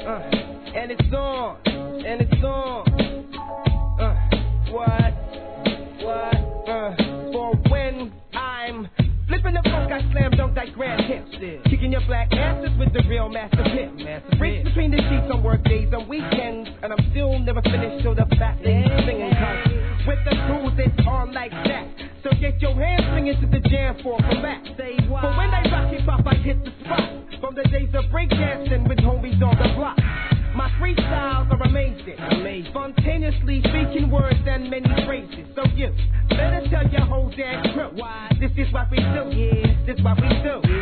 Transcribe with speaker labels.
Speaker 1: And it's on, and it's on. What? For when I'm flipping the funk, I slam dunk like Grand Hips. Kicking your black asses with the real master pimp. Race between the sheets on work days and weekends, and I'm still never finished till the fat lady singing. Cause with the tools, it's on like that. So get your hands swinging to the jam for a back. But when I rock hip hop, I hit the spot. From the days of breakdancing with homies on the block. My freestyles are amazing. Spontaneously speaking words and many phrases. So you better tell your whole damn crew. This is what we do. This is what we do.